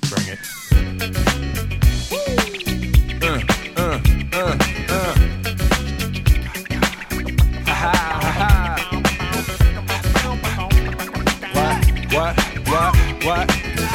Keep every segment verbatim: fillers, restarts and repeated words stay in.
Bring it. Uh, uh, uh, uh. Ha ha ha ha. What? What? What? What?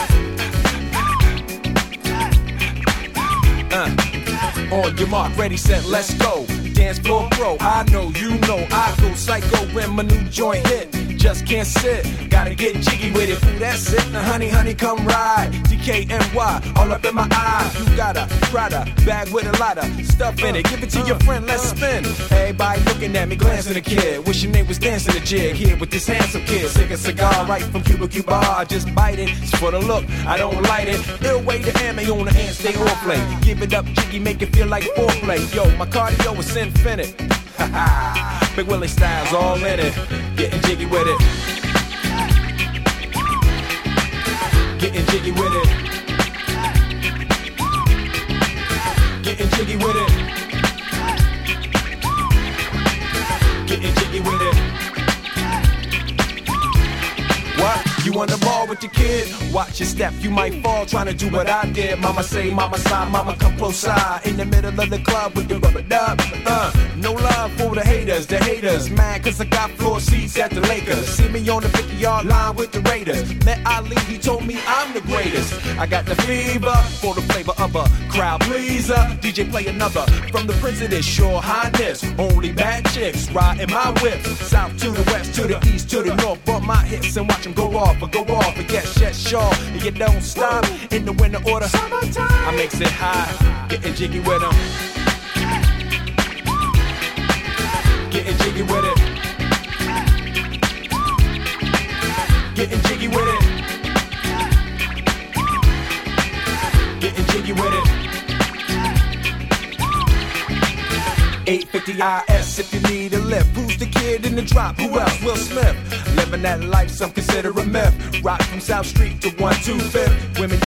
Uh. On your mark, ready, set, let's go. Dance floor pro, I know, you know, I go psycho when my new joint hit. Just can't sit, gotta get jiggy with it. Ooh, that's it, now honey, honey, come ride. D K N Y, all up in my eyes. You got a Prada bag with a lot of stuff in it. Give it to your friend, let's spin. Everybody looking at me, glancing at the kid. Wishing they was dancing a jig here with this handsome kid. Sick a cigar right from Cuba Cuba. I just bite it, it's for the look, I don't light it. Ill way to ammo on the hand, stay on play. Give it up, jiggy, make it feel like foreplay. Yo, my cardio is infinite. Ha ha. Big Willie style's all in it. Getting jiggy with it. Getting jiggy with it. Getting jiggy with it. Getting jiggy with it. What? You on the ball with your kid? Watch your step, you might fall trying to do what I did. Mama say, mama sign, mama come close side. In the middle of the club with the rubber dub. Uh, no love for the haters, the haters. Mad cause I got floor seats at the Lakers. See me on the fifty yard line with the Raiders. Met Ali, he told me I'm the greatest. I got the fever for the flavor of a crowd pleaser. D J play another from the Prince of this Your Highness. Only bad chicks riding my whip. South to the west, to the east, to the north. Bump my hips and watch them go off. But go off and get shut sure. And you don't stop in the winter order. Summertime. I makes it high, getting jiggy with them. Getting jiggy with it. Getting jiggy with it. Getting jiggy with it. eight fifty I S if you need a lift. Who's the kid in the drop? Who else? Will Smith. Living that life some consider a myth. Rock from South Street to one two fifth. Women